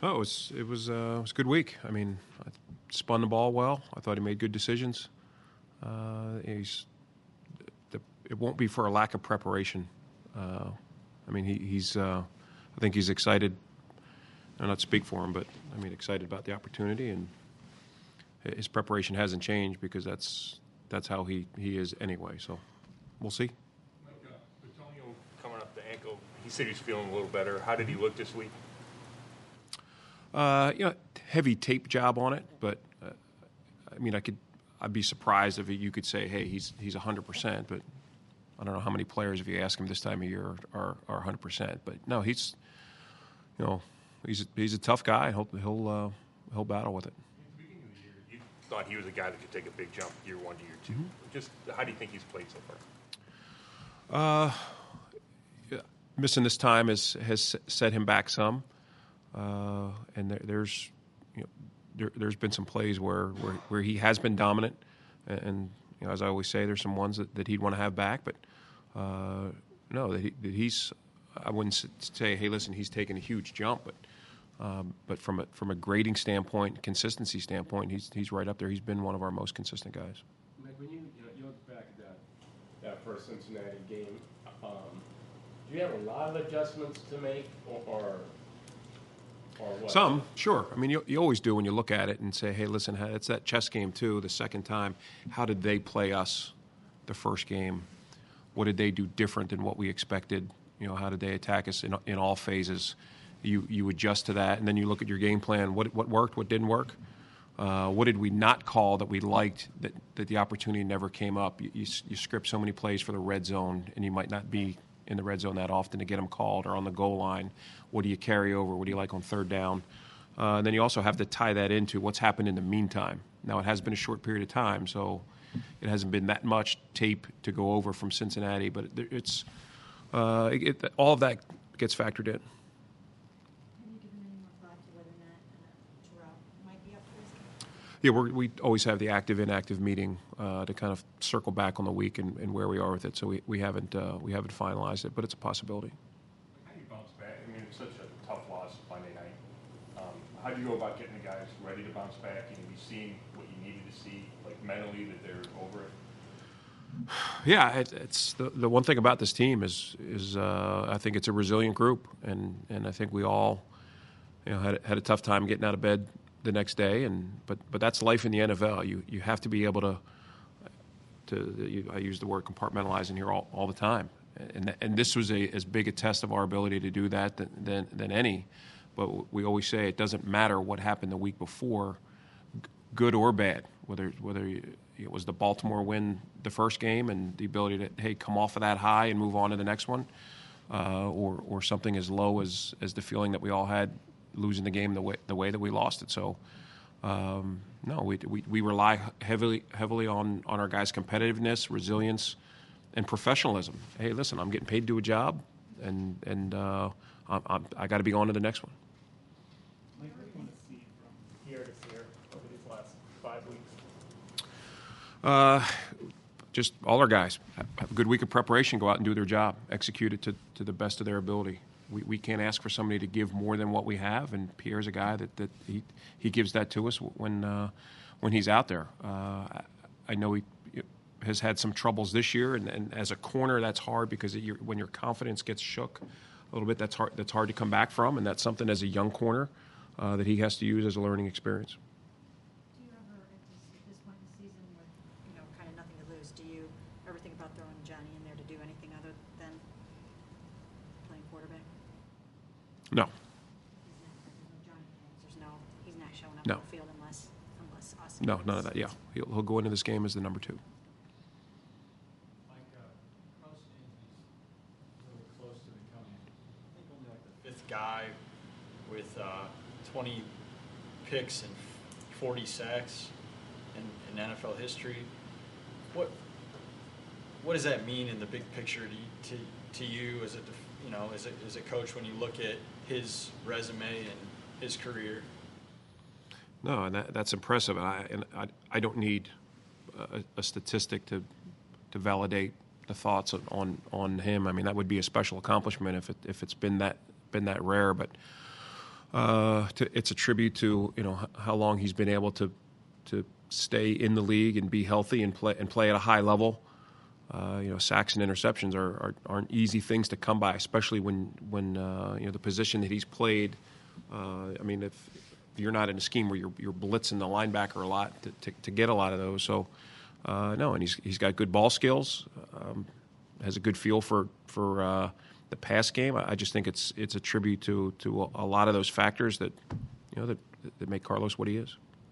Oh, it was a good week. I mean, I spun the ball well. I thought he made good decisions. It won't be for a lack of preparation. I mean, I think he's excited. I'll not speak for him, but I mean, excited about the opportunity, and his preparation hasn't changed because that's how he is anyway. So we'll see. Antonio coming up the ankle, he said he's feeling a little better. How did he look this week? Heavy tape job on it, but I mean, I'd be surprised if you could say, hey, he's 100%, but I don't know how many players, if you ask him this time of year, are 100%. But no, he's a tough guy. He'll battle with it. At the beginning of the year, you thought he was a guy that could take a big jump year one to year two. Mm-hmm. Just how do you think he's played so far? Missing this time has set him back some, and there's been some plays where he has been dominant, and as I always say, there's some ones that he'd want to have back, but no, that he's. I wouldn't say, hey, listen, he's taken a huge jump, but from a grading standpoint, consistency standpoint, he's right up there. He's been one of our most consistent guys. Mike, when you look back at that first Cincinnati game, do you have a lot of adjustments to make, or what? Some, sure. I mean, you always do when you look at it and say, hey, listen, it's that chess game too. The second time, how did they play us the first game? What did they do different than what we expected? How did they attack us in all phases? You adjust to that, and then you look at your game plan. What worked? What didn't work? What did we not call that we liked that the opportunity never came up? You script so many plays for the red zone, and you might not be in the red zone that often to get them called, or on the goal line. What do you carry over? What do you like on third down? And then you also have to tie that into what's happened in the meantime. Now, it has been a short period of time, so it hasn't been that much tape to go over from Cincinnati, but it's all of that gets factored in. Have you given any more thought to whether or not Terrell might be up for this game? Yeah, we always have the active-inactive meeting to kind of circle back on the week and where we are with it. So we haven't finalized it, but it's a possibility. How do you bounce back? I mean, it's such a tough loss Monday night. How do you go about getting the guys ready to bounce back? And have you seen what you needed to see, like mentally, that they're over it? Yeah, it's the one thing about this team is I think it's a resilient group, and I think we all had a tough time getting out of bed the next day, but that's life in the NFL. You have to be able to I use the word compartmentalizing here all the time, and this was as big a test of our ability to do that than any. But we always say it doesn't matter what happened the week before, good or bad, whether it was the Baltimore win the first game and the ability to come off of that high and move on to the next one, or something as low as the feeling that we all had losing the game the way that we lost it. So no, we rely heavily on our guys' competitiveness, resilience, and professionalism. Hey, listen, I'm getting paid to do a job, and I got to be on to the next one. Mike, what do you want to see from year to year over these last 5 weeks? Just all our guys have a good week of preparation, go out and do their job, execute it to the best of their ability. We can't ask for somebody to give more than what we have, and Pierre's a guy that he gives that to us when he's out there. I know he has had some troubles this year, and as a corner, that's hard because when your confidence gets shook a little bit, that's hard to come back from, and that's something as a young corner that he has to use as a learning experience. Do you ever, at this point in the season with kind of nothing to lose, do you ever think about throwing Johnny in there to do anything other than playing quarterback? No. He's not showing up No. on the field unless Austin. No, none of that. Yeah, he'll go into this game as the number 2. Mike, Carlos Anthony's really close to becoming, I think, only like the 5th guy with 20 picks and 40 sacks in NFL history. What does that mean in the big picture to you as a coach when you look at his resume and his career? No, and that's impressive. And I don't need a statistic to validate the thoughts on him. I mean, that would be a special accomplishment if it's been that rare. But It's a tribute to how long he's been able to stay in the league and be healthy and play at a high level. Sacks and interceptions aren't easy things to come by, especially when the position that he's played. If you're not in a scheme where you're blitzing the linebacker a lot to get a lot of those. So and he's got good ball skills, has a good feel for the pass game. I just think it's a tribute to a lot of those factors that that make Carlos what he is.